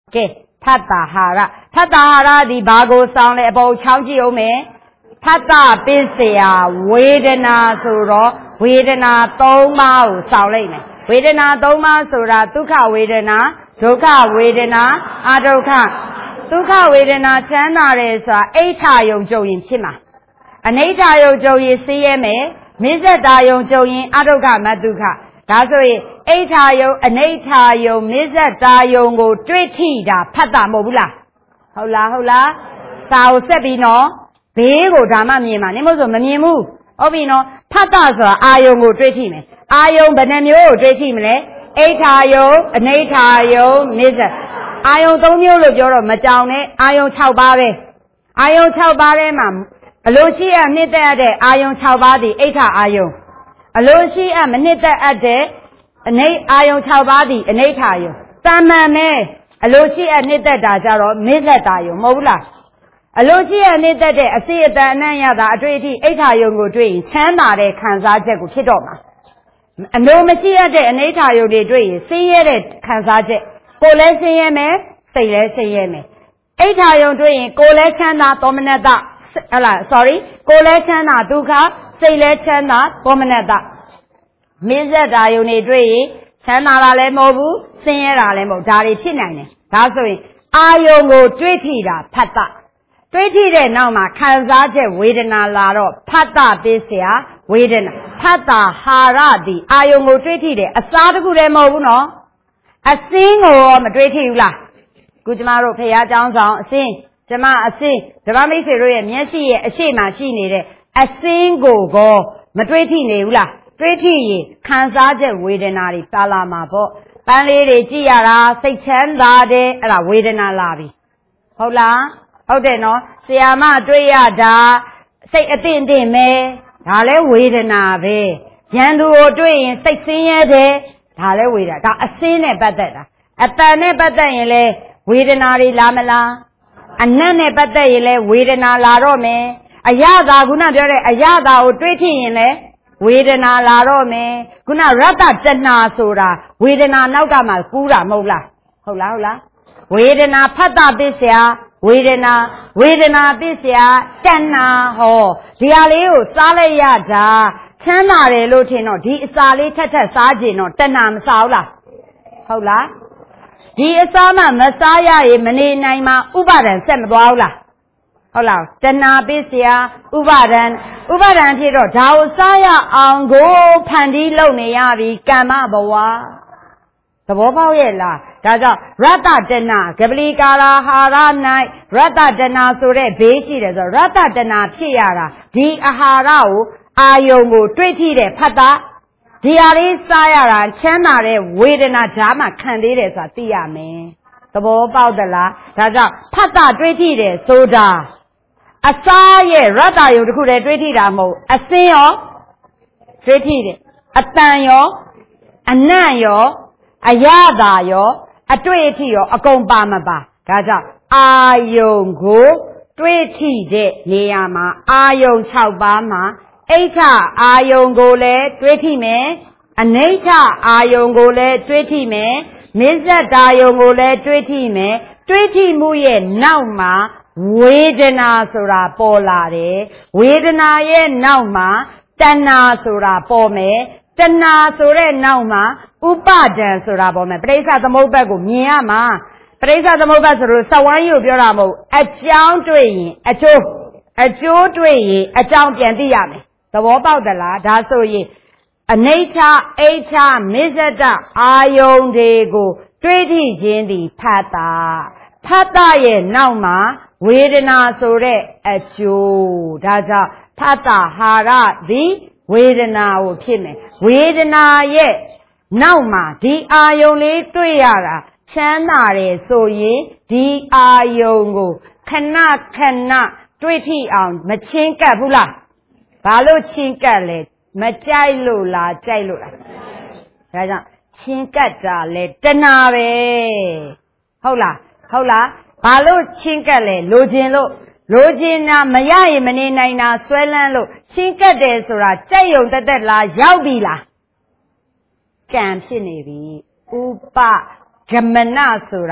给他打哈拉的八个上来包抢救有没？他打比赛为的那说为的那都冇上来没？为的那都冇说啦，都靠为的那，都靠为的那，啊都靠，都靠为的那，真那的说，A 茶用就引起嘛，啊那茶用就引 C 也没，没在大用就引，啊都靠嘛都靠，那所以 A 茶用，啊那茶用，没在大用我对题的，拍打冇不啦？好啦，少些比喏，别个咱们面嘛，你莫说没面目，我比喏，拍打说阿用我对题没？阿用本来没有对题没嘞 ？A 茶用，那茶用，没在。阿用都没有了，叫了没讲呢？阿用炒八呗，阿用炒八嘞嘛，罗西啊没得的，阿用炒八的 A 茶阿用，罗西啊没得的，那阿用炒八的那茶用，咱们呢，罗西啊没得大家了，没得大用，冇啦。罗西啊没得的，谁的那样的对题 A 茶用我对，全拿的看啥结果批到嘛？罗没西啊的那茶用的对，谁也的看啥结？过来谁也没，谁来谁也没。A 茶用对，过来全拿多么难打，sorry， 过来全拿都靠，谁来全拿多么难打。没在茶用的对，全拿来冇不，谁也拿来冇，家里偏难呢。他所以阿用我对题的拍打，对题的那嘛看啥子为的那拉了，拍打比赛为的那拍打哈拉的，阿用我对题的，啥都过来冇不喏。先我们对题啦，估计嘛，培养奖赏先，这嘛先，这嘛没事了，面试先嘛先你的，先个没对题你啦，对题看啥子为的哪里打啦嘛不，班里的几呀啦，谁签打的为的哪拉比，好啦，好的喏，谁嘛对呀的，谁一点没，他来为的哪呗，监督我对谁先也的。他来为的，他先呢不得的，单呢不得因嘞，为的哪里拉没拉？男呢不得因嘞，为的哪拉着没？亚达姑娘叫嘞，亚达我对天因嘞，为的哪拉着没？姑娘热达真哪说啦，为的哪闹干嘛？姑啦冇啦，好啦，为的哪拍打比赛，为的哪比赛真哪好，第二里有啥来呀子？全拿来路天喏，第三里太啥子喏，真难少啦，好啦，第三嘛没啥呀，也没你那嘛，500人什么多啦，好啦，真难比赛500人去了，找啥呀？昂个盘地路呢呀，比干嘛不哇？这不包也啦，大家热打真呐，格不里嘎啦哈拉奈，热打真呐，说的别西的说，热打真呐皮呀啦，第哈拉乌。阿用我对题的拍打，第二里啥呀啦？全拿来为的那家嘛看的来说第二没，都不包的啦。大家拍打对题的收着，啥也热打有的过来对题的冇，谁哟对题的，单哟，男哟，亚大哟，对题哟，公八嘛吧？大家阿用我对题的你呀嘛，阿用超八嘛。A 茶阿用过来对题没？那茶阿用过来对题没？没在大用过来对题没？对题目也闹嘛？为的那说啦波拉的，为的那也闹嘛？真那说啦波没？真那说来闹嘛？500人说啦波没？不然啥子冇办过面啊嘛？不然啥子冇办说稍微有表达冇？讲对应，就对应，讲点的呀没？我报的啦，他所以那茶 A 茶没在这阿用这个对题间的拍打也闹嘛，为的那说的就他叫拍打哈拉的，为的那我骗没，为的那也闹嘛，的阿用的对呀啦，全拿的所以的阿用我看那对题啊，没钱干不啦？把路请干嘞，没摘路啦，大家请干着嘞，真哪呗？好啦，把路请干嘞，路径那没呀也没你那那虽然路请干的说啦，再用得啦，要比啦，干皮那边500根本那说啦，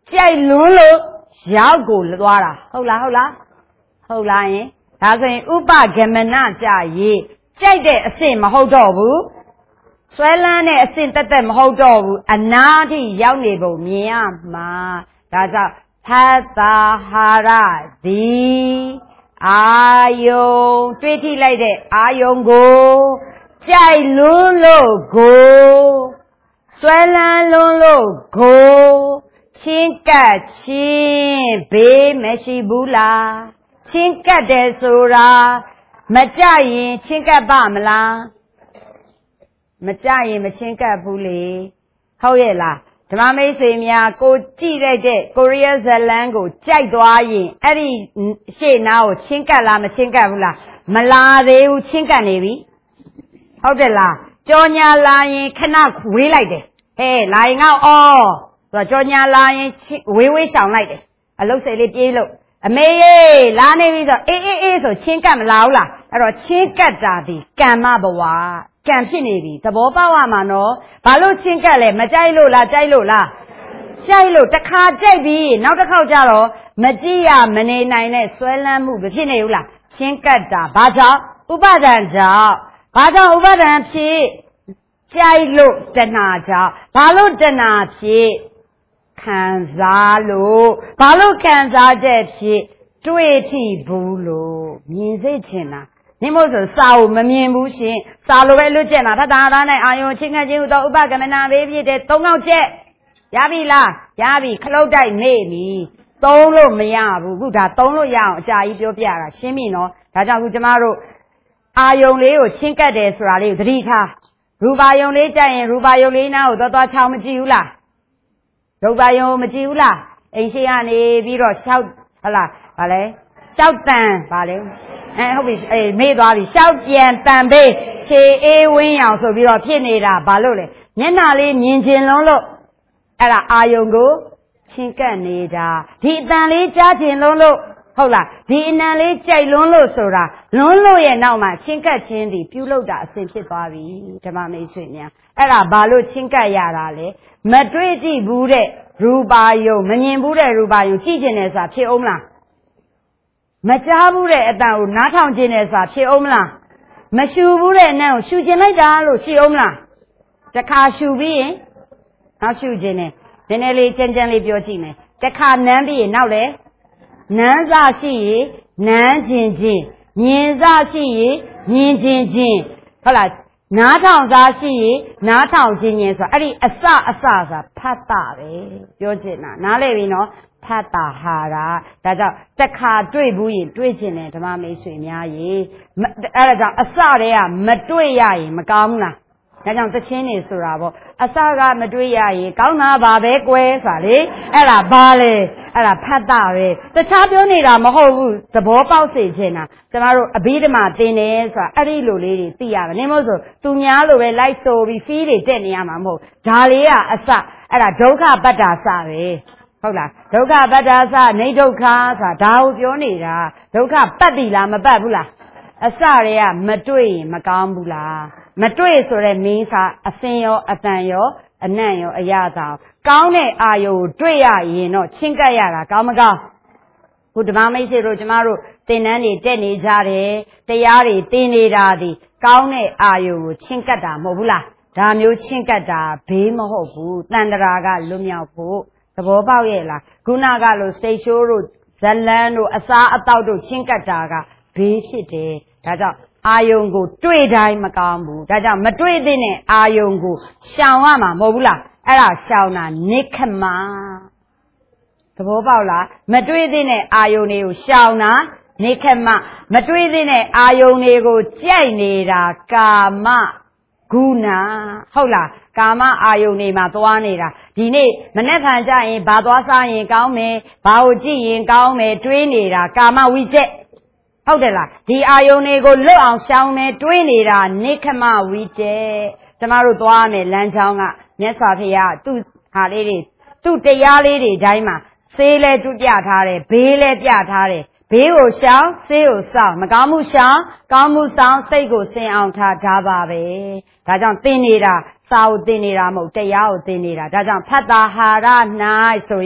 ကြိုက်လွန်းလို့ရောက်ကိုသွားတာဟုတ်လားဟုတ်လားယင်ဒါဆိုရင်ဥပဂမနကြရေးကြိုက်တဲ့အဆင့်မဟုတ်တော့ဘူးဆွဲလန်းတဲ့အဆင့်တက်မဟုတ်တော့ဘူးအနာတိရောက်နေပုံမြင်ရမှာဒါကြောင့်ဖတ်တာဟာရသည်အာယုံတွေးထိလိုက်တဲ့အာယုံကိုကြိုက်လွန်းလို့ကိုဆွဲလန်းလွန်းလို့ကိုချင်းကပ်ချင်းဘေးမရှိဘူးလားချင်းကပ်တယ်ဆိုတာမကြရင်ချင်းကပ်ပါမလားမကြရင်မချင်းကပ်ဘူးလေဟုတ်ရဲ့လားဓမ္မမိတ်ဆွေများကိုကြည့်လိုက်တဲ့ကိုရီးယားဇလန်းကိုကြိုက်သွားရင်အဲ့ဒီရှေ့နားကိုချင်းကပ်လားမချင်းကပ်ဘူးလားမလာသေးဘူးချင်းကပ်နေပြီဟုတ်တယ်လားကြော်ညာလာရင်ခဏဝေးလိုက်တယ်ဟဲ့လာရင်ငေါအော်ဆိုတော့ကြော်ညာလာရင်ဝေးရှောင်လိုက်တယ်အလုတ်စိတ်လေးပြေးလို့အမေရေလာနေပြီဆိုအေးဆိုချင်းကပ်မလာဘူးလားအဲ့တော့ချင်းကပ်တာဒီကမ္မဘဝကံဖြစ်နေပြီသဘောပေါက်ရမှာနော်ဘာလို့ချင်းကပ်လဲမကြိုက်လို့လားကြိုက်လို့လားကြိုက်လို့တစ်ခါကြိုက်ပြီးနောက်တစ်ခေါက်ကျတော့မကြည့်ရမနေနိုင်တဲ့ဆွဲလန်းမှုမဖြစ်နေဘူးလားချင်းကပ်တာဘာကြောင့်ဥပါဒံကြောင့်ဘာကြောင့်ဥပါဒံဖြစ်ကြိုက်လို့တဏှာကြောင့်ဘာလို့တဏှာဖြစ်ခံစားလို့ဘာလို့ခံစားချက်ဖြစ်တွေ့ထိဘူးလို့မြင်စေချင်တာနိမို့ဆိုစာကိုမမြင်ဘူးရှင်စာလိုပဲလွတ်ကျက်တာထတာသားနိုင်အာယုံချင်းငယ်ချင်းဟူသောဥပကမနာဘေးဖြစ်တဲ့၃កောက်ကျက်ရပြီလားရပြီခလုတ်တိုက်မေ့ပြီသုံးလို့မရဘူးခုဒါသုံးလို့ရအောင်အကြာကြီးပြောပြတာရှင်းပြီနော်ဒါကြောင့်ခုကျမတို့အာယုံလေးကိုချင်းကပ်တယ်ဆိုတာလေးကိုသတိထားရူပါယုံလေးတက်ရင်ရူပါယုံလေးနားကိုသွားချောင်းမကြည့်ဘူးလားရူပါယုံမကြည့်ဘူးလားအိမ်ရှိကနေပြီးတော့ရှောက်ဟလားဗာလဲရှောက်တန်ဗာလဲဟုတ်ပြီမေ့သွားပြီရှောက်ပြန်တန်ပေးခြေအေးဝင်းရောင်ဆိုပြီးတော့ဖြစ်နေတာဘာလို့လဲမျက်နှာလေးမြင်ကျင်လုံးလို့အဲ့ဒါအာယုံကိုချင်းကပ်နေတာဒီအတန်လေးကြားကျင်လုံးလို့ဟုတ်လားဒီအနံလေးကြိုက်လွန်းလို့ဆိုတာလွန်းလို့ရဲ့နောက်မှာချင်းကပ်ချင်းဒီပြုလုပ်တာအစဉ်ဖြစ်သွားပြီဓမ္မမိတ်ဆွေများအဲ့ဒါဘာလို့ချင်းကပ်ရတာလဲမတွေ့ကြည့်ဘူးတဲ့ရူပါယုံမမြင်ဘူးတဲ့ရူပါယုံကြည့်ကျင်တယ်ဆိုတာဖြစ်အောင်မလားမကြားဘူးတဲ့အတန်ကိုနားထောင်ကျင်တယ်ဆိုတာဖြစ်အောင်မလားမရှူဘူးတဲ့အနံကိုရှူကျင်လိုက်တာလို့ရှိအောင်မလားတခါရှူပြီးရင်နောက်ရှူကျင်တယ်နည်းနည်းလေးကြမ်းကြမ်းလေးပြောကြည့်မယ်တခါနမ်းပြီးရင်နောက်လေနမ်းစားရှိရင်နမ်းခြင်းချင်းမြင်စားရှိရင်မြင်ခြင်းချင်းဟုတ်လားနားထောင်စားရှိရင်နားထောင်ခြင်းချင်းဆိုအဲ့ဒီအစဆိုတာဖတ်တာပဲပြောချင်တာနားလည်ပြီနော်ဖတ်တာဟာတာဒါကြောင့်တခါတွေ့ဘူးရင်တွေ့ခြင်းတယ်ဓမ္မမိတ်ဆွေများရေအဲ့ဒါကြောင့်အစတည်းကမတွေ့ရရင်မကောင်းဘူးလားဒါကြောင့်သချင်းနေဆိုတာပေါ့အစကမတွေ့ရရင်ကောင်းတာပါပဲကွယ်ဆိုတာလေအဲ့ဒါဘာလဲအဲ့ဒါဖတ်တာပဲတခြားပြောနေတာမဟုတ်ဘူးသဘောပေါက်စေချင်တာကျမတို့အဘိဓမ္မာသင်တယ်ဆိုတာအဲ့ဒီလိုလေးတွေသိရမယ်နင်မို့ဆိုသူများလိုပဲလိုက်ဆိုပြီးဖီးတွေတက်နေရမှာမဟုတ်ဒါလေးကအစအဲ့ဒါဒုက္ခပတ္တာစပဲဟုတ်လားဒုက္ခပတ္တာစနေဒုက္ခဆိုတာဒါကိုပြောနေတာဒုက္ခပတ်ပြီလားမပတ်ဘူးလားအစတွေကမတွေ့ရင်မကောင်းဘူးလားမတွေ့ဆိုတဲ့မင်းစားအစင်ရောအတန်ရောအနံ့ရောအရသာကောင်းတဲ့အာယုကိုတွေ့ရရင်တော့ချင်းကပ်ရတာကောင်းမကောင်းခုဓမ္မမိတ်ဆွေတို့ကျမတို့သင်တန်းတွေတက်နေကြတယ်တရားတွေသင်နေတာဒီကောင်းတဲ့အာယုကိုချင်းကပ်တာမဟုတ်ဘူးလားဒါမျိုးချင်းကပ်တာဘေးမဟုတ်ဘူးတန်တရာကလွတ်မြောက်ဖို့သဘောပေါက်ရဲ့လားခုနကလိုစိတ်ရှိုးတို့ဇလန်းတို့အစားအသောက်တို့ချင်းကပ်တာကဘေးဖြစ်တယ်ဒါကြောင့်အာယုံကိုတွေ့တိုင်းမကောင်းဘူးဒါကြောင့်မတွေ့သင့်တဲ့အာယုံကိုရှောင်ရမှာမဟုတ်ဘူးလားအဲ့ဒါရှောင်တာနိခမသဘောပေါက်လားမတွေ့သင့်တဲ့အာယုံတွေကိုရှောင်တာနိခမမတွေ့သင့်တဲ့အာယုံတွေကိုကြိုက်နေတာကာမဂုဏဟုတ်လားကာမအာယုန်တွေမှာသွားနေတာဒီနေ့မနေ့ကကြရင်ဘာသွားစားရင်ကောင်းမယ်ဘာကိုကြည့်ရင်ကောင်းမယ်တွေးနေတာကာမဝိကျက်ဟုတ်တယ်လားဒီအာယုန်တွေကိုလွတ်အောင်ရှောင်မယ်တွေးနေတာနိခမဝိကျက်ကျမတို့သွားမယ်လမ်းကြောင်းကမြတ်စွာဘုရားသူ့ဟာလေးတွေသူ့တရားလေးတွေတိုင်းမှာဆေးလဲတူပြထားတယ်ဘေးလဲပြထားတယ်ဘေးကိုရှောင်ဆေးကိုစောင့်မကောင်းမှုရှောင်ကောင်းမှုဆောင်စိတ်ကိုစင်အောင်ထားပါပဲဒါကြောင့်သင်နေတာစာကိုသင်နေတာမဟုတ်တရားကိုသင်နေတာဒါကြောင့်ဖတ်တာဟာရ၌ဆိုရင်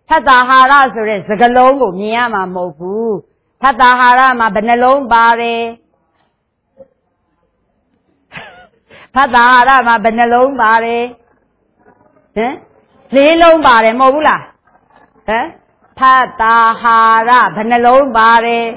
ထပ်တာဟာရဆိုတဲ့စကားလုံးကိုမြင်ရမှာမဟုတ်ဘူးထပ်တာဟာရမှာဘယ်နှလုံးပါတယ်ထပ်တာဟာရမှာဘယ်နှလုံးပါတယ်ဟမ်4လုံးပါတယ်မဟုတ်ဘူးလားဟမ်ထပ်တာဟာရဘယ်နှလုံးပါတယ်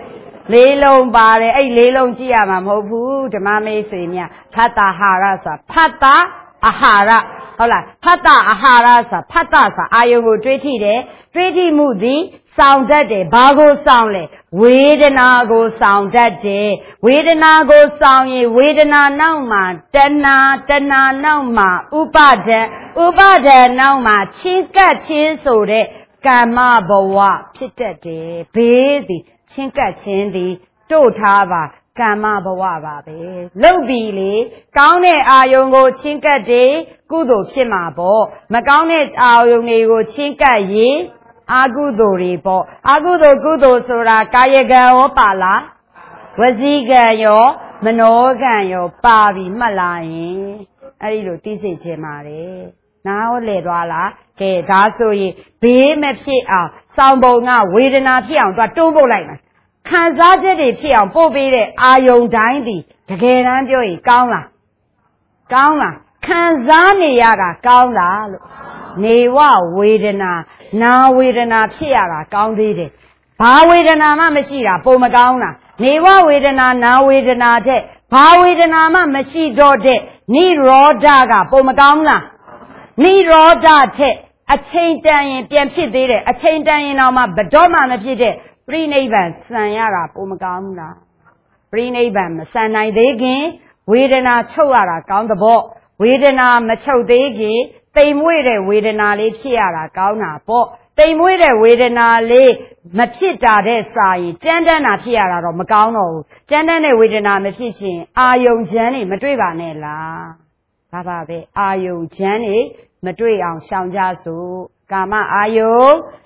4လုံးပါတယ်အဲ့4လုံးကြည့်ရမှာမဟုတ်ဘူးဓမ္မမိတ်ဆွေများဖတ်တာဟာရဆိုတာဖတ်တာအာဟာရဟုတ်လားဖတ်တာအာဟာရဆိုတာဖတ်တာဆိုတာအာယုံကိုတွေးထိတယ်တွေးထိမှုသည်ဆောင်တတ်တယ်ဘာကိုဆောင်လဲဝေဒနာကိုဆောင်တတ်တယ်ဝေဒနာကိုဆောင်ရင်ဝေဒနာနောက်မှာတဏှာနောက်မှာဥပါဒံနောက်မှာချင်းကပ်ချင်းဆိုတဲ့ကာမဘဝဖြစ်တတ်တယ်ဘေးသည်ချင်းကပ်ချင်းသည်တို့ထားပါကာမဘဝပါပဲလုတ်ပြီလေကောင်းတဲ့အာယုံကိုချင်းကပ်တယ်ကုသိုလ်ဖြစ်မှာပေါ့မကောင်းတဲ့အာယုံတွေကိုချင်းကပ်ရင်အာကုသိုလ်တွေပေါ့အာကုသိုလ်ကုသိုလ်ဆိုတာကာယကံရောပါလားဝစီကံရောမနောကံရောပါပြီမှတ်လာရင်အဲ့ဒီလိုသိစေချင်ပါတယ်နားဟောလေသွားလားကဲဒါဆိုရင်ဘေးမဖြစ်အောင်စောင်းပုံကဝေဒနာဖြစ်အောင်တွန်းပို့လိုက်မယ်ခံစားချက်တွေဖြစ်အောင်ပို့ပေးတဲ့အာယုံတိုင်းဒီတကယ်တမ်းပြောရင်ကောင်းလားခံစားနေရတာကောင်းလားလို့နေဝဝေဒနာနာဝေဒနာဖြစ်ရတာကောင်းသေးတယ်ဘာဝေဒနာမှမရှိတာပုံမကောင်းလားနေဝဝေဒနာနာဝေဒနာတဲ့ဘာဝေဒနာမှမရှိတော့တဲ့နိရောဓကပုံမကောင်းလားနိရောဓတဲ့ အချိန်တန်ရင်ပြန်ဖြစ်သေးတယ်အချိန်တန်ရင်တော့မှဘတော်မှမဖြစ်တဲ့ပြိနိဗ္ဗာန်ဆံရတာပုံမကောင်းဘူးလားပြိနိဗ္ဗာန်မဆံနိုင်သေးခင်ဝေဒနာချုပ်ရတာကောင်းတဲ့ပေါ့ဝေဒနာမချုပ်သေးခင်တိမ်မွေ့တဲ့ဝေဒနာလေးဖြစ်ရတာကောင်းတာပေါ့တိမ်မွေ့တဲ့ဝေဒနာလေးမဖြစ်တာတဲ့စာရင်ကြမ်းတမ်းတာဖြစ်ရတာတော့မကောင်းတော့ဘူးကြမ်းတမ်းတဲ့ဝေဒနာမဖြစ်ခြင်းအာယုံချမ်းနေမတွေ့ပါနဲ့လားဒါပါပဲအာယုံချမ်းနေမတွေ့အောင်ရှောင်ကြစို့ကာမအာယုံ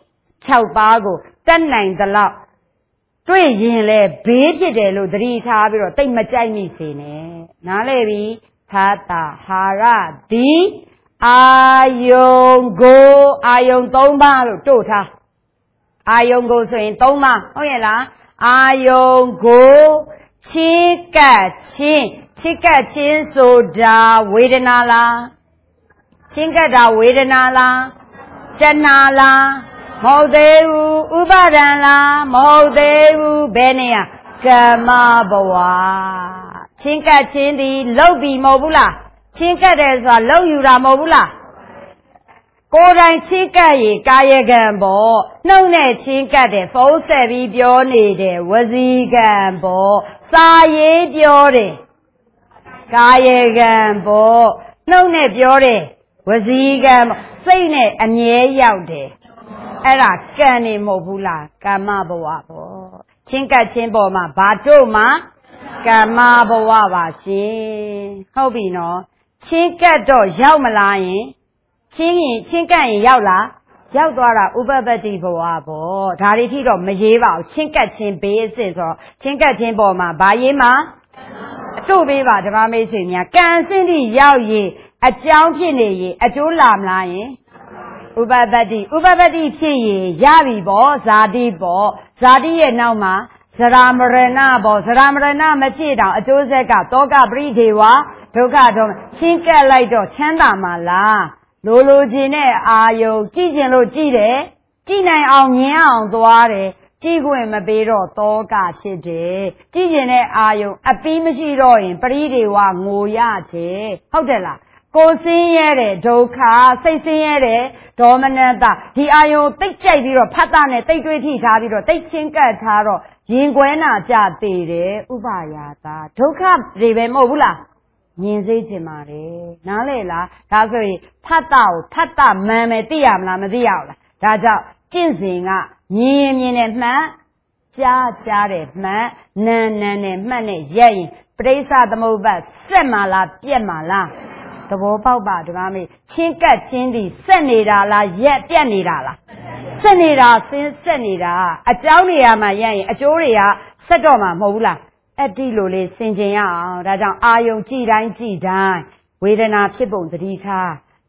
6ပါးကိုတတ်နိုင်သလောက်တွေ့ရင်လေဘေးဖြစ်တယ်လို့သတိထားပြီးတော့တိတ်မကြိုက်မိစေနဲ့နားလေပြီသာတာဟာရဒီအာယုံကိုအာယုံ3ပါးလို့တို့ထားအာယုံကိုဆိုရင်3ပါးဟုတ်ရဲ့လားအာယုံကိုချစ်ကပ်ချင်းဆိုတာဝေဒနာလားချင်းကပ်တာဝေဒနာလားတဏှာလားမဟုတ်သေးဘူးဥပါဒံလားမဟုတ်သေးဘူးဘယ်နေရကမ္မဘဝချင်းကပ်ချင်းဒီလောက်ပြီးမဟုတ်ဘူးလားချင်းကပ်တယ်ဆိုတာလောက်ယူတာမဟုတ်ဘူးလားကိုယ်တိုင်ချင်းကပ်ရင်ကာယကံပေါ့နှုတ်နဲ့ချင်းကပ်တယ်ဖုံးဆက်ပြီးပြောနေတယ်ဝစီကံပေါ့စာရေးပြောတယ်ကာယကံပေါ့နှုတ်နဲ့ပြောတယ်ဝစီကံစိတ်နဲ့အမြဲရောက်တယ်အဲ့ဒါကံနေမဟုတ်ဘူးလားကမ္မဘဝပေါ့ချင်းကပ်ချင်းပေါ်မှာဘာတို့မှကမ္မဘဝပါရှင်ဟုတ်ပြီနော်ချင်းကပ်တော့ရောက်မလားရင်ချင်းကပ်ရင်ရောက်လားရောက်သွားတာဥပပတ္တိဘဝပေါ့ဒါတွေထိတော့မရေးပါဘူးချင်းကပ်ချင်းဘေးအစစ်ဆိုချင်းကပ်ချင်းပေါ်မှာဘာရေးမှာအတို့ပေးပါဓမ္မမိတ်ဆွေများကံစင်းတိရောက်ရင်အကြောင်းဖြစ်နေရင်အကျိုးလာမလားယင်ဥပပတ္တိဖြစ်ရင်ရပြီပေါ့ဇာတိပေါ့ဇာတိရဲ့နောက်မှာဇရာမရဏပေါ့ဇရာမရဏမဖြစ်တော့အကျိုးဆက်ကတောကပရိဒေဝဒုက္ခတော့ချင်းကပ်လိုက်တော့ချမ်းသာမှာလားလိုချင်တဲ့အာယုံကြည့်ချင်လို့ကြည့်တယ်ကြည့်နိုင်အောင်မြင်အောင်သွားတယ်ကြည့်ခွင့်မပေးတော့တောကဖြစ်တယ်ကြည့်ချင်တဲ့အာယုံအပီးမရှိတော့ရင်ပရိဒေဝငိုရခြင်းဟုတ်တယ်လားကိုယ်ဆင်းရဲတဲ့ဒုက္ခစိတ်ဆင်းရဲတဲ့ဒေါမနတဒီအာယုံတိတ်ကြိုက်ပြီးတော့ဖတ်တာနဲ့တိတ်တွေးထိထားပြီးတော့တိတ်ချင်းကပ်ထားတော့ရင်ကွဲနာကြသေးတယ်ဥပါယာတာဒုက္ခတွေပဲမဟုတ်ဘူးလားမြင်စေချင်ပါတယ်နားလေလားဒါဆိုရင်ဖတ်တာကိုဖတ်တာမှန်မယ်သိရမလားမသိရဘူးလားဒါကြောင့်ကျင့်စဉ်ကမြင်နဲ့မှတ်ကြားတယ်မှတ်နာနဲ့မှတ်နဲ့ရက်ရင်ပရိစ္ဆသမုပ္ပါဆက်မှာလားပြက်မှာလားသဘောပေါက်ပါဒီမှာမေးချင်းကပ်ချင်းဒီဆက်နေတာလားရက်ပြက်နေတာလားဆက်နေတာဆက်နေတာအကြောင်းနေရာမှာရက်ရင်အကျိုးတွေကဆက်တော့မှာမဟုတ်ဘူးလားအဲ့ဒီလိုလေးဆင်ခြင်ရအောင်ဒါကြောင့်အာယုံကြည်တိုင်းဝေဒနာဖြစ်ပုံသတိထား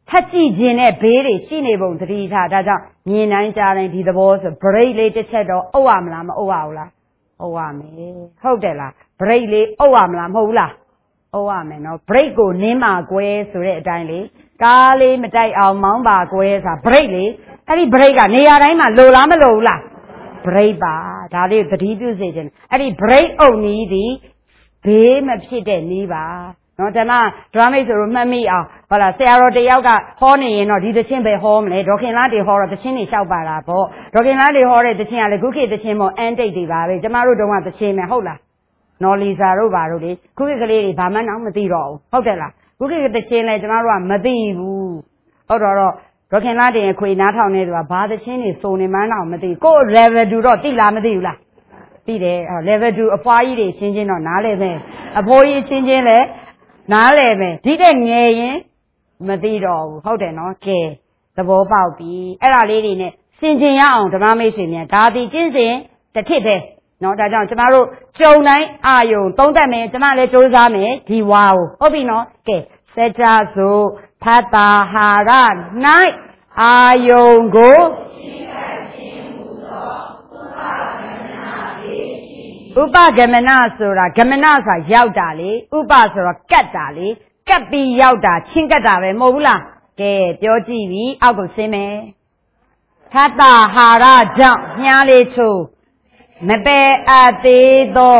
ထက်ကြည့်ခြင်းနဲ့ဘေးတွေရှိနေပုံသတိထားဒါကြောင့်မြင်တိုင်းကြားတိုင်းဒီသဘောဆို break လေးတစ်ချက်တော့အုပ်ရမလားမအုပ်ရဘူးလားအုပ်ရမယ်ဟုတ်တယ်လား break လေးအုပ်ရမလားမဟုတ်ဘူးလားအုပ်ရမယ်နော် break ကိုနင်းပါကွဲဆိုတဲ့အတိုင်းလေကားလေးမတိုက်အောင်မောင်းပါကွဲဆိုတာ break လေအဲ့ဒီ break ကနေရာတိုင်းမှာလိုလားမလိုဘူးလား break ပါဒါလေးသတိပြုစေခြင်းအဲ့ဒီ break အုပ်နည်းသည်ဘေးမဖြစ်တဲ့နည်းပါနော်ဓမ္မဒရာမိတ်ဆိုလို့မှတ်မိအောင်ဟုတ်လားဆရာတော်တယောက်ကဟောနေရင်တော့ဒီသချင်းပဲဟောမလဲဒေါခင်လားတွေဟောတော့သချင်းတွေလျှောက်ပါတာပေါ့ဒေါခင်လားတွေဟောတဲ့သချင်းကလည်းခုခေတ်သချင်းပေါ့အန်တိတ်တွေပါပဲကျမတို့တုန်းကသချင်းပဲဟုတ်လားနော်လီစာတို့ပါတို့လေခုခေတ်ကလေးတွေဘာမှန်းတော့မသိတော့ဘူးဟုတ်တယ်လားခုခေတ်သချင်းလဲကျမတို့ကမသိဘူးဟုတ်တော့ဒေါခင်လားတင်ခွေနားထောင်နေသူကဘာသချင်းတွေစုံနေမှန်းတော့မသိကို level 2တော့သိလားမသိဘူးလားသိတယ် level 2အဖွားကြီးတွေချင်းချင်းတော့နားလဲမယ်အဖိုးကြီးချင်းချင်းလဲနားလဲမယ်ဒီတဲ့ငယ်ရင်မသိတော့ဘူးဟုတ်တယ်နော်ကဲသဘောပေါက်ပြီအဲ့ဒါလေးတွေနဲ့စင်ကျင်ရအောင်ဓမ္မမိတ်ဆွေများဒါဒီကျင့်စဉ်တစ်ထစ်ပဲနော်ဒါကြောင့်ကျမတို့ကြုံတိုင်းအာယုံသုံးသပ်မယ်ကျမလည်းစူးစမ်းမယ်ဒီဝါကိုဟုတ်ပြီနော်ကဲစัจ जा ဆိုဖတ်တာဟာရ၌အာယုံကိုဥပဂမနဆိုတာဂမနဆိုတာရောက်တာလေဥပဆိုတော့ကတ်တာလေကတ်ပြီးရောက်တာချင်းကတ်တာပဲမဟုတ်ဘူးလားကဲပြောကြည့်ပြီအောက်ကိုဆင်းမယ်ထတ္တဟာရကြောင့်မြားလေးချိုးမပယ်အပ်သေးသော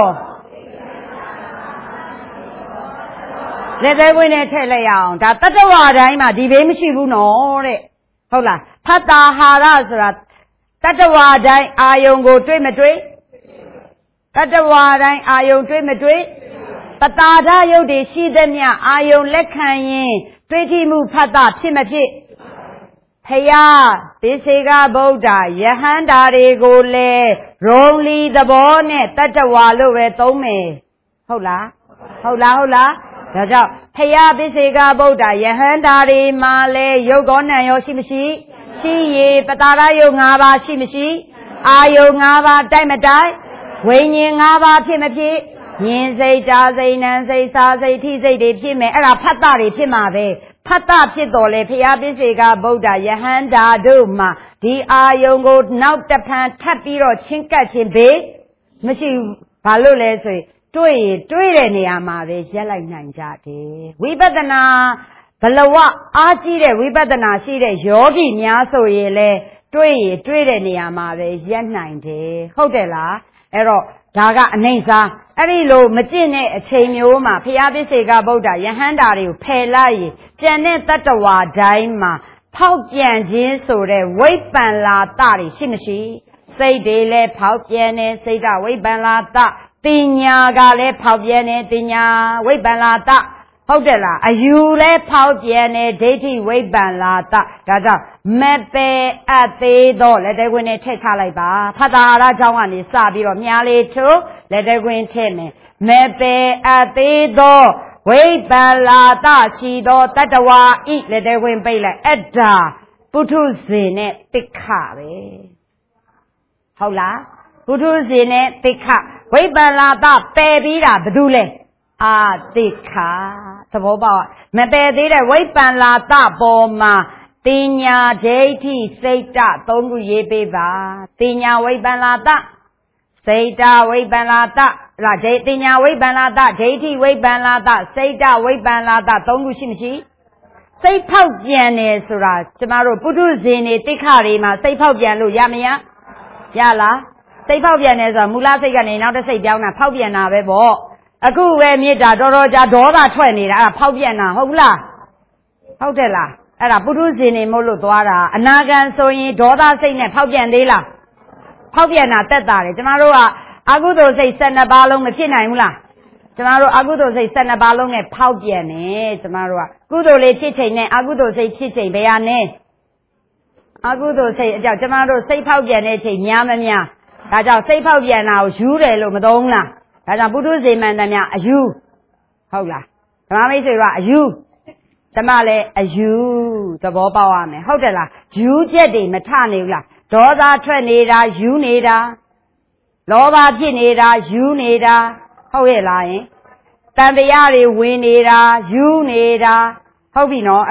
လက်သေးဝင်နဲ့ထည့်လိုက်အောင်ဒါတတ္တဝါတိုင်းမှာဒီဘေးမရှိဘူးနော်တဲ့ဟုတ်လားထတ္တဟာရဆိုတာတတ္တဝါတိုင်းအာယုံကိုတွေ့မတွေ့တတ္တဝါတိုင်းအာယုံတွေ့မတွေ့ပတာဒယုတ်တွေရှိသမျှအာယုံလက်ခံရင်တွေ့ကြည့်မှုဖတ်တာဖြစ်မဖြစ်ဖယားသေစေကဗုဒ္ဓယဟန္တာတွေကိုလည်းရုံလီသဘောနဲ့တတ္တဝါလို့ပဲသုံးမယ်ဟုတ်လားဟုတ်လားဟုတ်လားဒါကြောင့်ဖယားသေစေကဗုဒ္ဓယဟန္တာတွေမှာလည်းယုတ်ကောနံရောရှိမရှိရှိရေပတာဒယုတ်၅ပါးရှိမရှိအာယုံ၅ပါးတိုက်မတိုက်ဝိညာဉ်၅ပါးဖြစ်မဖြစ်ဉာဏ်စိတ်ကြားစိတ်နံစိတ်စားစိတ်ထိစိတ်တွေဖြစ်မယ်အဲ့ဒါဖတ်တာတွေဖြစ်မှာပဲဖတ်တာဖြစ်တော်လေဖျားပစ္စေကဗုဒ္ဓယဟန္တာတို့မှာဒီအာယုံကိုနောက်တဖန်ထပ်ပြီးတော့ချင်းကပ်ခြင်းဘေးမရှိဘူးဘာလို့လဲဆိုရင်တွေးတဲ့နေရာမှာပဲရက်လိုက်နိုင်ကြတယ်ဝိပဿနာဘလဝအားကြီးတဲ့ဝိပဿနာရှိတဲ့ယောဂီများဆိုရင်လေတွေးတဲ့နေရာမှာပဲရက်နိုင်တယ်ဟုတ်တယ်လားအဲ့တော့ဒါကအနှိမ့်စားအဲ့ဒီလိုမကျင့်တဲ့အချိန်မျိုးမှာဖျားပစ္စေကဗုဒ္ဓယဟန္တာတွေကိုဖယ်လိုက်ရင်ကျန်တဲ့တတ္တဝါတိုင်းမှာဖောက်ပြန်ခြင်းဆိုတဲ့ဝိပ္ပန္လာတတွေရှိမရှိစိတ်တွေလည်းဖောက်ပြန်နေစိတ်ကဝိပ္ပန္လာတတင်ညာကလည်းဖောက်ပြန်နေတင်ညာဝိပ္ပန္လာတဟုတ်တယ်လားအယူလည်းဖောက်ပြန်နေဒိဋ္ဌိဝိပ္ပန္လာတဒါကြောင့်မပယ်အပ်သေးသောလက်သေးခွင်းနဲ့ထည့်ချလိုက်ပါဖတ်တာရအကြောင်းကနေစပြီးတော့မြားလေးထိုးလက်သေးခွင်းထည့်မယ်မပယ်အပ်သေးသောဝိပ္ပန္လာတရှိသောတတ္တဝါဤလက်သေးခွင်းပိတ်လိုက်အတ္တာပုထုဇဉ်နဲ့တိခပဲဟုတ်လားပုထုဇဉ်နဲ့တိခဝိပ္ပန္လာတပယ်ပြီးတာဘာလို့လဲအာတိခသဘောပေါက်မပယ်သေးတဲ့ဝိပ္ပန္လာတပေါ်မှာတင်ညာဒိဋ္ဌိစိတ်တသုံးခုရေးပေးပါတင်ညာဝိပ္ပန္လာတစိတ်တဝိပ္ပန္လာတလားတင်ညာဝိပ္ပန္လာတဒိဋ္ဌိဝိပ္ပန္လာတစိတ်တဝိပ္ပန္လာတသုံးခုရှိမရှိစိတ်ဖောက်ပြန်တယ်ဆိုတာကျမတို့ပုထုဇဉ်တွေတိခတွေမှာစိတ်ဖောက်ပြန်လို့ရမရလားစိတ်ဖောက်ပြန်တယ်ဆိုတာမူလစိတ်ကနေနောက်တစ်စိတ်ပြောင်းတာဖောက်ပြန်တာပဲပေါ့အခုပဲမေတ္တာတော်ကြာဒေါသထွက်နေတာအဲ့ဒါဖောက်ပြန်တာဟုတ်လားဟုတ်တယ်လားအဲ့ဒါပုထုဇဉ်နေမို့လို့သွားတာအနာဂံဆိုရင်ဒေါသစိတ်နဲ့ဖောက်ပြန်သေးလားဖောက်ပြန်တာတက်တာတယ်ကျမတို့ကအကုသိုလ်စိတ်12ပါးလုံးမဖြစ်နိုင်ဘူးလားကျမတို့အကုသိုလ်စိတ်12ပါးလုံးနဲ့ဖောက်ပြန်တယ်ကျမတို့ကကုသိုလ်လေးဖြစ်ချိန်နဲ့အကုသိုလ်စိတ်ဖြစ်ချိန်ဘယ်ဟာနဲ့အကုသိုလ်စိတ်အကြောင်းကျမတို့စိတ်ဖောက်ပြန်တဲ့ချိန်များမများဒါကြောင့်စိတ်ဖောက်ပြန်တာကိုယူတယ်လို့မသုံးလားဒါကြောင့်ပုထုဇဉ်မှန်သမျှအယူဟုတ်လားဓမ္မမိတ်ဆွေကအယူဓမ္မလည်းအယူသဘောပေါက်ရမယ်ဟုတ်တယ်လားယူချက်တွေမထနေဘူးလားဒေါသထွက်နေတာယူနေတာလောဘဖြစ်နေတာယူနေတာဟုတ်ရဲ့လားယင်တန်တရားတွေဝင်နေတာယူနေတာဟုတ်ပြီနော်အဲ့တော့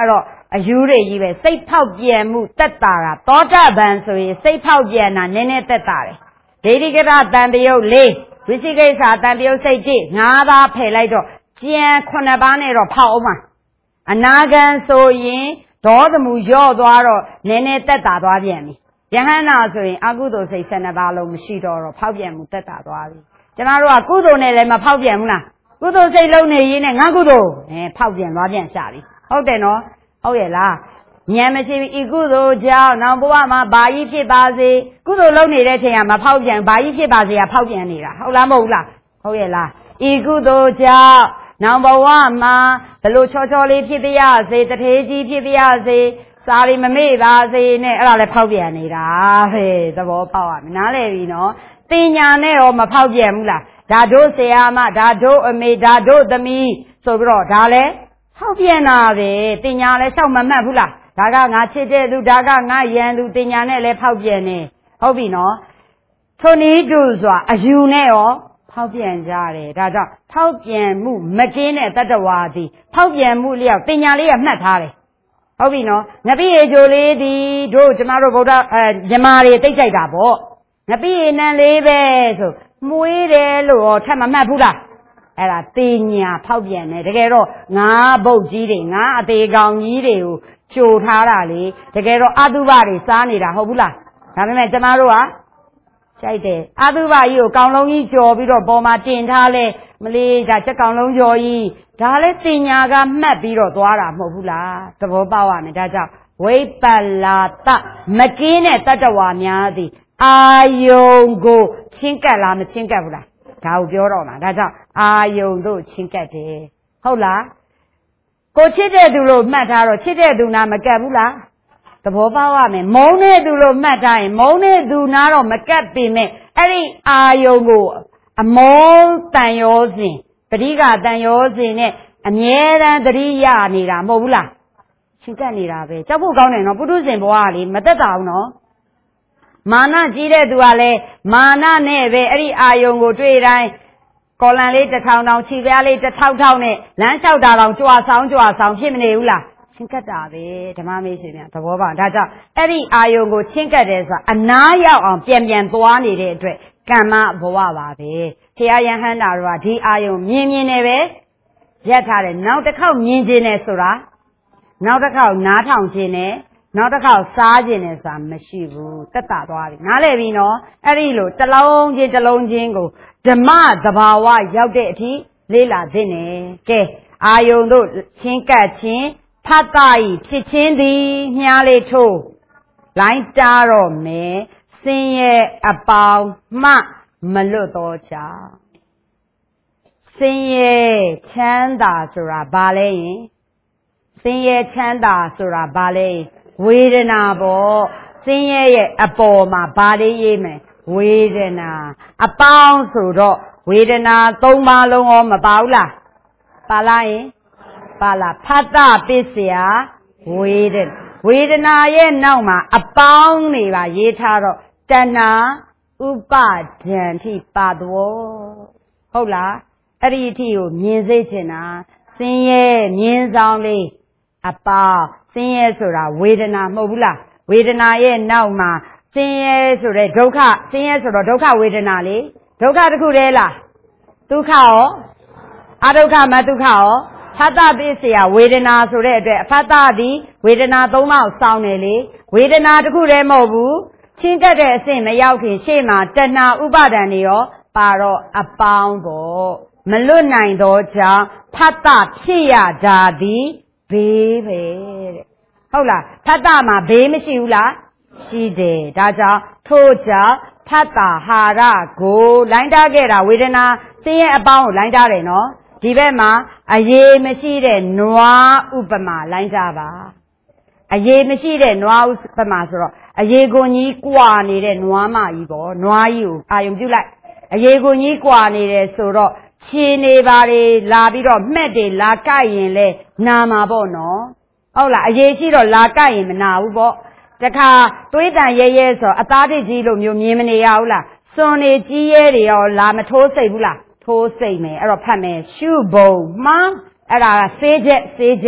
အယူတွေကြီးပဲစိတ်ဖောက်ပြန်မှုတက်တာကသောတာပန်ဆိုရင်စိတ်ဖောက်ပြန်တာနည်းနည်းတက်တာတယ်ဒိဋ္ဌိကရတန်တယုတ်၄ဝိသိကိစ္စတန်တယုတ်စိတ်၁၅ပါးဖယ်လိုက်တော့ကျန်9ပါးနဲ့တော့ဖောက်အောင်ပါအနာဂံဆိုရင်ဒေါသမူရော့သွားတော့နည်းနည်းတက်တာသွားပြန်ပြီယဟန္တာဆိုရင်အကုသိုလ်စိတ်12ပါးလုံးမရှိတော့ဖောက်ပြန်မှုတက်တာသွားပြီကျမတို့ကကုသိုလ်နဲ့လည်းမဖောက်ပြန်ဘူးလားကုသိုလ်စိတ်လုံးနေရင်းနဲ့ငါကုသိုလ်ဖောက်ပြန်သွားပြန်ရှာပြီဟုတ်တယ်နော်ဟုတ်ရဲ့လားဉာဏ်မရှိဘူးဤကုသိုလ်ကြောင့်နောက်ဘဝမှာဘာကြီးဖြစ်ပါစေကုသိုလ်လုံးနေတဲ့အချိန်ကမဖောက်ပြန်ဘာကြီးဖြစ်ပါစေကဖောက်ပြန်နေတာဟုတ်လားမဟုတ်လားဟုတ်ရဲ့လားဤကုသိုလ်ကြောင့်နောက်ဘဝမှာဘလို့ချောချောလေးဖြစ်ပြရစေတထေးကြီးဖြစ်ပြရစေစာရီမမေ့ပါစေနဲ့အဲ့ဒါလည်းဖောက်ပြန်နေတာဟဲ့သဘောပေါက်ရမယ်နားလည်ပြီနော်တင်ညာနဲ့ရောမဖောက်ပြန်ဘူးလားဒါတို့ဆရာမဒါတို့အမေဒါတို့သမီးဆိုပြီးတော့ဒါလည်းဖောက်ပြန်တာပဲတင်ညာလည်းရှောက်မမှတ်ဘူးလားဒါကငါချစ်တဲ့သူဒါကငါရန်သူတင်ညာနဲ့လည်းဖောက်ပြန်နေဟုတ်ပြီနော်ထိုနည်းတူစွာအယူနဲ့ရောဖောက်ပြန်ကြတယ်ဒါကြောင့်ဖောက်ပြန်မှုမကင်းတဲ့တတ္တဝါသည်ဖောက်ပြန်မှုလျောက်တင်ညာလေးကမှတ်ထားတယ်ဟုတ်ပြီနော်ငပိရေချိုလေးဒီတို့ကျမတို့ဗုဒ္ဓမြမာတွေတိတ်ကြိုက်တာပေါ့ငပိရေနံလေးပဲဆိုမွေးတယ်လို့ရောထပ်မမှတ်ဘူးလားအဲ့ဒါတင်ညာဖောက်ပြန်တယ်တကယ်တော့ငါးပုတ်ကြီးတွေငါးအသေးကောင်ကြီးတွေကိုကြိုထားတာလေတကယ်တော့အတုပတွေစားနေတာဟုတ်ဘူးလားဒါပေမဲ့ကျမတို့ကကြိုက်တယ်အတုပကြီးကိုကောင်လုံးကြီးကြော်ပြီးတော့ပေါ်မှာတင်ထားလဲမလေးဒါချက်ကောင်လုံးကြော်ကြီးဒါလည်းတင်ညာကမှတ်ပြီးတော့သွားတာမဟုတ်ဘူးလားသဘောပေါက်ရမယ်ဒါကြောင့်ဝိပလာတမကင်းတဲ့တတ္တဝါများသည်အာယုံကိုချင်းကပ်လားမချင်းကပ်ဘူးလားဒါကိုပြောတော့မှာဒါကြောင့်အာယုံတို့ချင်းကပ်တယ်ဟုတ်လားကိုချစ်တဲ့သူလို့မှတ်ထားတော့ချစ်တဲ့သူနာမကပ်ဘူးလားသဘောပေါက်ရမယ်မုန်းတဲ့သူလို့မှတ်ထားရင်မုန်းတဲ့သူနာတော့မကပ်ပေမဲ့အဲ့ဒီအာယုံကိုအမုန်းတန်ရောစဉ်ပရိကတန်ရောစဉ်နဲ့အမြဲတမ်းသတိရနေတာမဟုတ်ဘူးလားချင်းကပ်နေတာပဲကြောက်ဖို့ကောင်းတယ်နော်ပုထုဇဉ်ဘဝကလေမသက်သာဘူးနော်မာနကြီးတဲ့သူကလည်းမာနနဲ့ပဲအဲ့ဒီအာယုံကိုတွေ့တိုင်းကော်လန်လေး1000တောင်ခြေပြားလေး1000နဲ့လမ်းလျှောက်တာတောင်ကြွားဆောင်ဖြစ်မနေဘူးလားချင်းကပ်တာပဲဓမ္မမေးရှင်များသဘောပေါက်ဒါကြောင့်အဲ့ဒီအာယုံကိုချင်းကပ်တယ်ဆိုတာအနာရောက်အောင်ပြန်သွားနေတဲ့အတွက်ကမ္မဘဝပါပဲထေယယဟန္တာတို့ကဒီအာယုံမြင်နေပဲရက်ထားတယ်နောက်တစ်ခေါက်မြင်ခြင်းနဲ့ဆိုတာနောက်တစ်ခေါက်နားထောင်ခြင်းနဲ့နောက်တစ်ခေါက်စားခြင်းနဲ့ဆိုတာမရှိဘူးတက်တာသွားပြီနားလည်ပြီနော်အဲ့ဒီလိုတစ်လုံးချင်းကိုဓမ္မသဘာဝရောက်တဲ့အထိလေ့လာသင့်တယ်ကဲအာယုံတို့ချင်းကပ်ခြင်းဖတ်တာဤဖြစ်ခြင်းသည်မြားလေးထိုးလိုင်းတားတော့မယ်စင်ရဲ့အပေါင်းမှမလွတ်တော့ချာစင်ရဲ့ချမ်းသာဆိုတာဘာလဲယင်စင်ရဲ့ချမ်းသာဆိုတာဘာလဲဝေဒနာပေါ့စင်ရဲ့အပေါ်မှာဘာလေးရေးမယ်ဝေဒနာအပေါင်းဆိုတော့ဝေဒနာ3ပါးလုံးရောမပါဘူးလားပါလားယင်ပါလားဖတ်တာပစ္စယဝေဒနာရဲ့နောက်မှာအပေါင်းတွေပါရေးထားတော့တဏှာဥပါဒံထိပါတော်ဟုတ်လားအဲ့ဒီအထိကိုမြင်စေချင်တာစင်ရဲ့မြင်ဆောင်လေးအပေါင်းစင်ရဲဆိုတာဝေဒနာမဟုတ်ဘူးလားဝေဒနာရဲ့နောက်မှာစင်ရဲဆိုတဲ့ဒုက္ခစင်ရဲဆိုတော့ဒုက္ခဝေဒနာလေဒုက္ခတစ်ခုတည်းလားဒုက္ခရောအဒုက္ခမဒုက္ခရောဖတ်တာပစ္စယဝေဒနာဆိုတဲ့အတွက်အဖတ်တာသည်ဝေဒနာ3ပါးစောင်းတယ်လေဝေဒနာတစ်ခုတည်းမဟုတ်ဘူးချင်းကပ်တဲ့အဆင့်မရောက်ခင်ရှေ့မှာတဏှာဥပါဒံတွေရောပါတော့အပေါင်းပေါ့မလွတ်နိုင်သောကြောင့်ဖတ်တာဖြစ်ရတာသည်ဘေးပဲတဲ့ဟုတ်လားဖတ်တာမှာဘေးမရှိဘူးလားရှိတယ်ဒါကြောင့်ထို့ကြောင့်ဖတ်တာဟာရကိုလိုင်းတားခဲ့တာဝေဒနာစင်းရဲ့အပေါင်းကိုလိုင်းတားတယ်နော်ဒီဘက်မှာအရေးမရှိတဲ့နွားဥပမာလိုင်းတာပါအရေးမရှိတဲ့နွားဥပမာဆိုတော့အရေးကိုကြီးကွာနေတဲ့နွားမကြီးပေါ့နွားကြီးကိုအာယုံပြုလိုက်အရေးကိုကြီးကွာနေတယ်ဆိုတော့ခြေနေပါလေလာပြီးတော့မှက်တွေလာကိုက်ရင်လဲနာမှာပေါ့နော်ဟုတ်လားအရေးရှိတော့လာကိုက်ရင်မနာဘူးပေါ့တခါသွေးတန်ရဲရဲဆိုအသားတစ်ကြီးလိုမျိုးမြင်မနေရဘူးလားစွန်နေကြီးရဲတွေရောလာမထိုးစိတ်ဘူးလားထိုးစိတ်မယ်အဲ့တော့ဖတ်မယ်ရှုဘုံမှအဲ့ဒါကဆေးချက်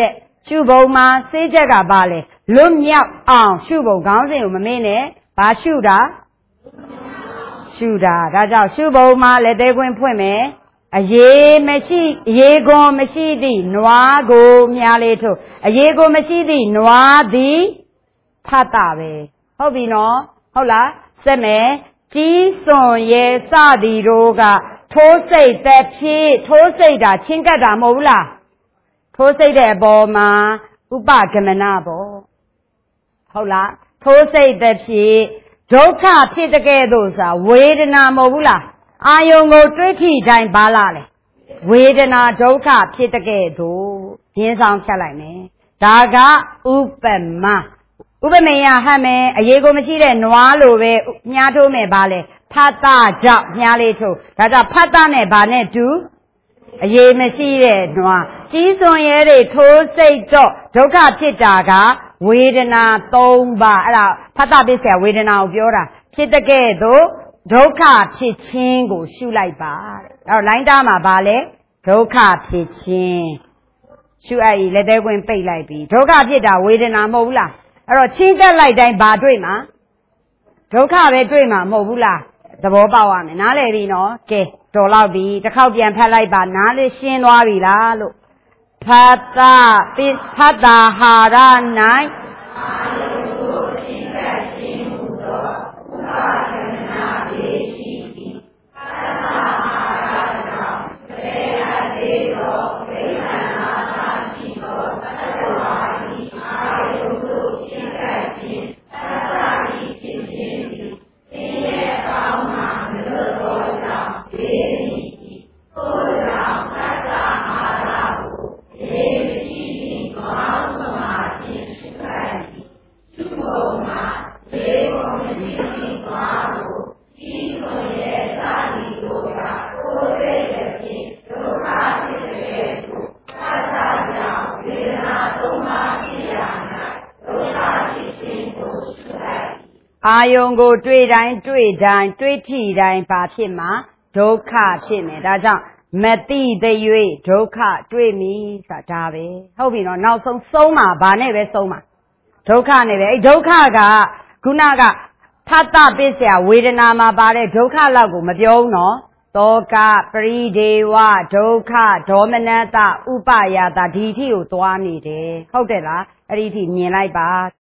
ရှုပုံမှာစေးချက်ကပါလေလွတ်မြောက်အောင်ရှုပုံခေါင်းစဉ်ကိုမမေ့နဲ့ဘာရှုတာဒါကြောင့်ရှုပုံမှာလက်သေးခွင်းဖွင့်မယ်အရေးကွန်မရှိသည့်နွားကိုမြားလေးထုတ်အရေးကွန်မရှိသည့်နွားသည်ဖတ်တာပဲဟုတ်ပြီနော်ဟုတ်လားစက်မယ်ကြီးစွန်ရဲ့စသည်တို့ကထိုးစိတ်သက်ဖြစ်ထိုးစိတ်တာချင်းကပ်တာမဟုတ်ဘူးလားထိုးစိတ်တဲ့အပေါ်မှာဥပဂမနပေါ့ဟုတ်လားထိုးစိတ်သက်ဖြစ်ဒုက္ခဖြစ်တဲ့ကဲ့သို့ဆိုတာဝေဒနာမဟုတ်ဘူးလားအာယုံကိုတွေးထိတိုင်းဘာလာလဲဝေဒနာဒုက္ခဖြစ်တဲ့ကဲ့သို့ရင်းဆောင်ဖြတ်လိုက်မယ်ဒါကဥပမာဥပမေယဟတ်မယ်အရေးကိုမရှိတဲ့နွားလိုပဲမြားထိုးမယ်ဘာလဲဖတ်တာကြောင့်မြားလေးထိုးဒါကြောင့်ဖတ်တာနဲ့ဘာနဲ့တူအရေးမရှိတဲ့နွားကြီးစွန်ရဲတွေထိုးစိတ်တော့ဒုက္ခဖြစ်တာကဝေဒနာ3ပါးအဲ့ဒါဖတ်တာပစ္စယဝေဒနာကိုပြောတာဖြစ်တဲ့ကဲ့သို့ဒုက္ခဖြစ်ခြင်းကိုရှုလိုက်ပါတဲ့အဲ့တော့လိုင်းသားမှာဘာလဲဒုက္ခဖြစ်ခြင်းရှုအပ်လက်သေးခွင်းပိတ်လိုက်ပြီဒုက္ခဖြစ်တာဝေဒနာမဟုတ်ဘူးလားအဲ့တော့ချင်းတက်လိုက်တိုင်းဘာတွေ့မှာဒုက္ခပဲတွေ့မှာမဟုတ်ဘူးလားသဘောပေါက်ရမယ်နားလည်ပြီနော်ကဲတော်တော့ပြီတစ်ခေါက်ပြန်ဖတ်လိုက်ပါနားလေးရှင်းသွားပြီလားလို့ဖတ်တာဟာရ၌အာယုကိုချင်းတက်ခြင်းဟူသောဥပါဒနာပေရှိသည်ဖတ်တာဟာရကြောင့်သေရသေးသောဝိသနာသာရှိသောသတ္တဝါ၏အာယုကိုချင်းတက်ခြင်းသတ္တဝါ၏ဖြစ်ခြင်းသည်သင်ရဲ့ပေါင်းမှမလို့သောကြောင့်ဒေဝီကိုယ်တော်ဖတ်တာဟာရကိုဒေဝီရှိသည်ကောင်းသမာခြင်းရှိပါသည်သူ့ဘုံမှာဒေဝီမရှိသည်ကောင်းကိုကြီးစွန်ရဲ့သာလီတို့ကကိုယ်ရဲ့ဖြစ်ဒုက္ခဖြစ်တဲ့သူဖတ်တာကြောင့်ဝေဒနာသုံးပါးဖြစ်ရ၌ဒုက္ခဖြစ်ခြင်းကိုရှိပါသည်အာယုံကိုတွေ့တိုင်းတွေ့ထိတိုင်းဘာဖြစ်မှာဒုက္ခဖြစ်မယ်ဒါကြောင့်မတိသေး၍ဒုက္ခတွေ့မိဆိုတာဒါပဲဟုတ်ပြီနော်နောက်ဆုံးမှာဘာနဲ့ပဲဆုံးမှာဒုက္ခနဲ့ပဲအဲ့ဒုက္ခကခုနကဖတ်တာပစ္စယဝေဒနာမှာပါတဲ့ဒုက္ခလောက်ကိုမပြောဘူးနော်တောကပရိဒေဝဒုက္ခဒေါမနတဥပယာတဒီအထိကိုသွားနေတယ်ဟုတ်တယ်လားအဲ့ဒီအထိမြင်လိုက်ပါ